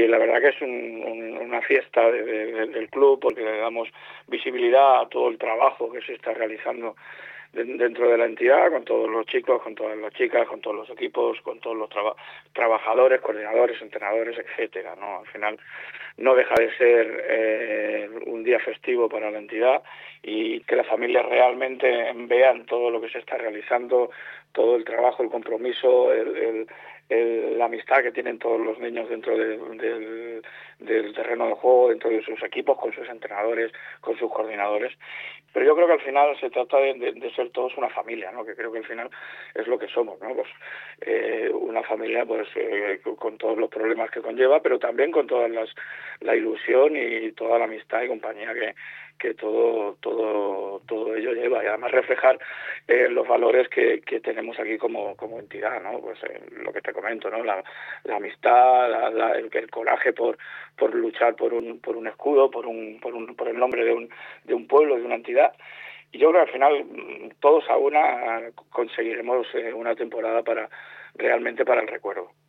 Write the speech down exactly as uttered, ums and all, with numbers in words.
y la verdad que es un, un, una fiesta de, de, del club, porque le damos visibilidad a todo el trabajo que se está realizando dentro de la entidad, con todos los chicos, con todas las chicas, con todos los equipos, con todos los traba trabajadores, coordinadores, entrenadores, etcétera, ¿no? Al final no deja de ser eh, un día festivo para la entidad, y que las familias realmente vean todo lo que se está realizando, todo el trabajo, el compromiso, el, el, el, la amistad que tienen todos los niños dentro de, del, del terreno de juego, dentro de sus equipos, con sus entrenadores, con sus coordinadores. Pero yo creo que al final se trata de, de, de ser todos una familia, ¿no? Que creo que al final es lo que somos, ¿no? Pues eh, una familia, pues eh, con todos los problemas que conlleva, pero también con todas las la ilusión y toda la amistad y compañía que que todo todo todo ello lleva, y además reflejar eh, los valores que, que tenemos aquí como como entidad, ¿no? Pues eh, lo que te comento, ¿no? La, la amistad, la, la, el, el coraje por por luchar por un por un escudo, por un por un por el nombre de un de un pueblo, de una entidad. Y yo creo que al final todos a una conseguiremos eh, una temporada para realmente para el recuerdo.